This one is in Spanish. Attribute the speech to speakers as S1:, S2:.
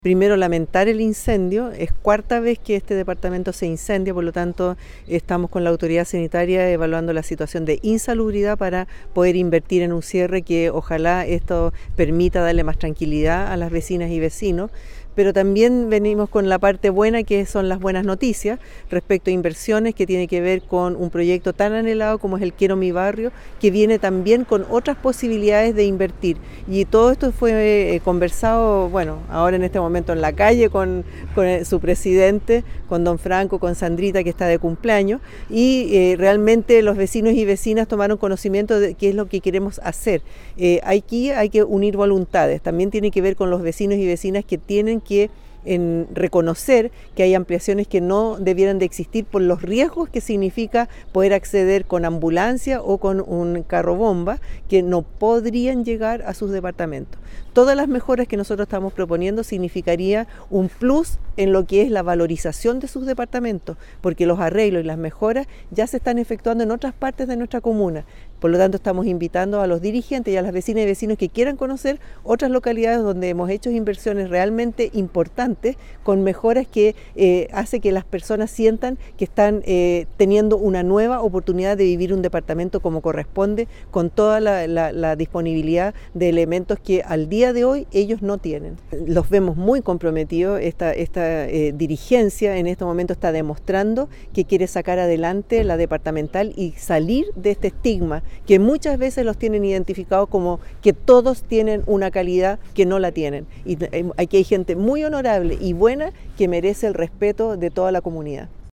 S1: Primero, lamentar el incendio. Es cuarta vez que este departamento se incendia, por lo tanto estamos con la autoridad sanitaria evaluando la situación de insalubridad para poder invertir en un cierre que ojalá esto permita darle más tranquilidad a las vecinas y vecinos. Pero también venimos con la parte buena, que son las buenas noticias respecto a inversiones, que tiene que ver con un proyecto tan anhelado como es el Quiero Mi Barrio, que viene también con otras posibilidades de invertir. Y todo esto fue conversado, bueno, ahora en este momento en la calle con su presidente, con don Franco, con Sandrita, que está de cumpleaños, y realmente los vecinos y vecinas tomaron conocimiento de qué es lo que queremos hacer. Aquí hay que unir voluntades, también tiene que ver con los vecinos y vecinas que tienen que reconocer que hay ampliaciones que no debieran de existir por los riesgos que significa poder acceder con ambulancia o con un carro bomba, que no podrían llegar a sus departamentos. Todas las mejoras que nosotros estamos proponiendo significaría un plus en lo que es la valorización de sus departamentos, porque los arreglos y las mejoras ya se están efectuando en otras partes de nuestra comuna. Por lo tanto, estamos invitando a los dirigentes y a las vecinas y vecinos que quieran conocer otras localidades donde hemos hecho inversiones realmente importantes, con mejoras que hace que las personas sientan que están teniendo una nueva oportunidad de vivir un departamento como corresponde, con toda la disponibilidad de elementos que al día de hoy ellos no tienen. Los vemos muy comprometidos. Esta dirigencia en este momento está demostrando que quiere sacar adelante la departamental y salir de este estigma que muchas veces los tienen identificados como que todos tienen una calidad que no la tienen. Y aquí hay gente muy honorable y buena que merece el respeto de toda la comunidad.